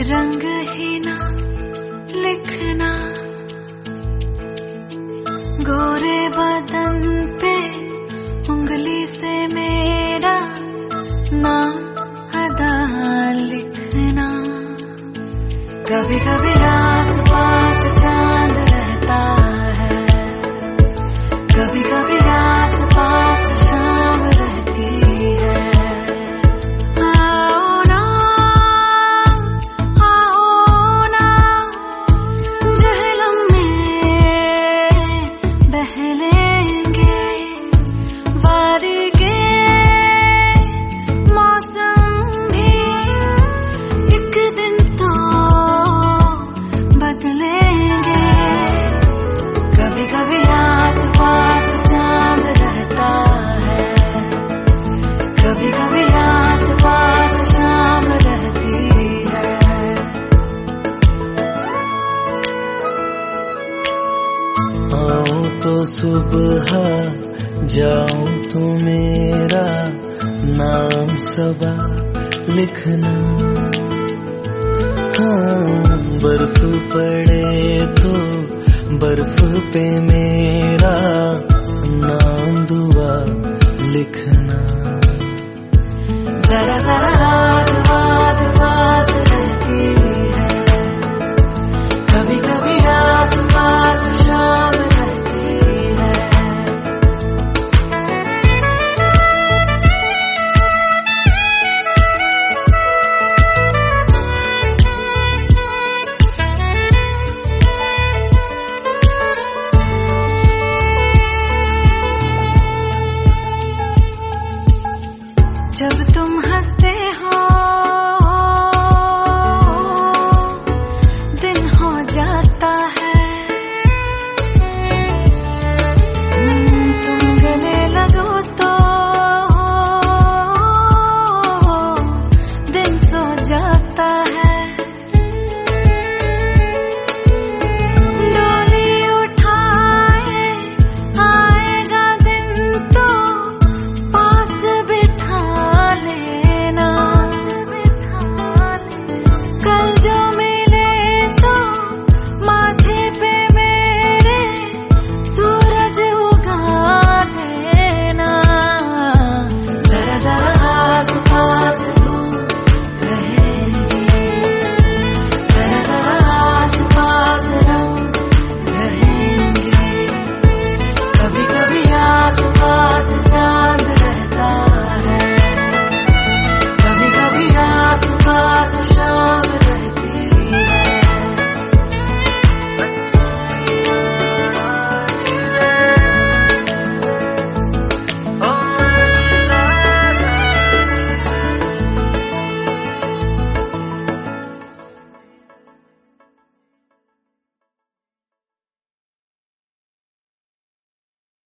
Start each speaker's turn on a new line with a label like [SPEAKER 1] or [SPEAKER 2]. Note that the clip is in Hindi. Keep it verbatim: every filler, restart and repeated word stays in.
[SPEAKER 1] रंग ही ना लिखना, गोरे बदन पे उंगली से मेरा नाम अदा लिखना। कभी कभी आस पास चांद रहता है, कभी कभी आस पास शाम रहती है। आओ ना आओ ना जहलम में बह लेंगे, वारी के मौसम भी एक दिन तो बदलेंगे। कभी कभी आस पास चांद रहता है, कभी कभी आस पास शाम रहती है।
[SPEAKER 2] आऊं तो सुबह, जाऊं तो मेरा नाम सबा लिखना। हाँ, बर्फ पड़े तो बर्फ पे मेरा नाम दुआ लिखना।
[SPEAKER 1] जरा जरा रात बाद पास रहती है, कभी कभी आस पास शाम रहती है। जब तुम हंसते हो